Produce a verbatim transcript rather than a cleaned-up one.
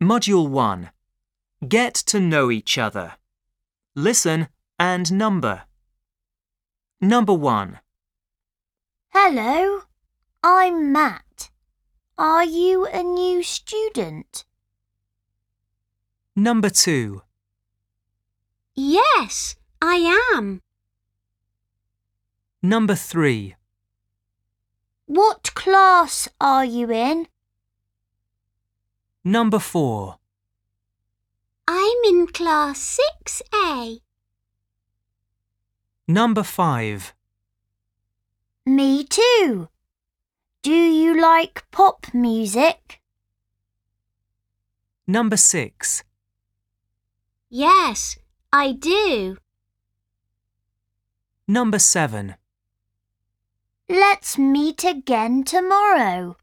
Module one. Get to know each other. Listen and number. Number one. Hello, I'm Matt. Are you a new student? Number two. Yes, I am. Number three. What class are you in? Number four. I'm in class six A. Number five. Me too. Do you like pop music? Number six. Yes, I do. Number seven. Let's meet again tomorrow.